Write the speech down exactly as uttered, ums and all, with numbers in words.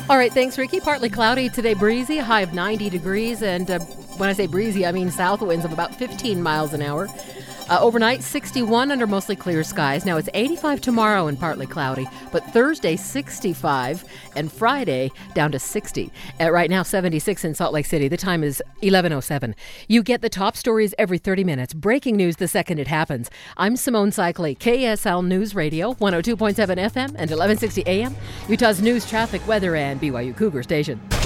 All right, thanks, Ricky. Partly cloudy today, breezy, a high of ninety degrees. And uh, when I say breezy, I mean south winds of about fifteen miles an hour. Uh, overnight, sixty-one under mostly clear skies. Now it's eighty-five tomorrow and partly cloudy, but Thursday, sixty-five, and Friday down to sixty. At right now, seventy-six in Salt Lake City. The time is eleven oh seven. You get the top stories every thirty minutes. Breaking news the second it happens. I'm Simone Cycli, K S L News Radio, one oh two point seven F M and eleven sixty A M, Utah's news, traffic, weather, and B Y U Cougar station.